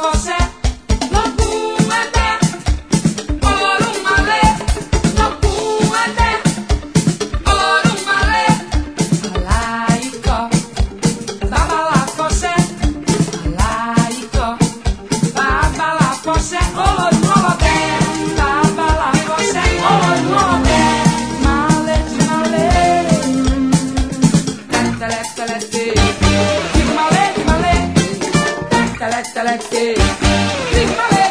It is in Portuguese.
fosse, no puede, por un male, no puede, por un male, alaico, baba la fosse, alaico, baba la fosse, oh nuovo ben, baba la fosse, oh nuovo ben, male di male, lette, lette, di male, di male. Lette, lette, di male.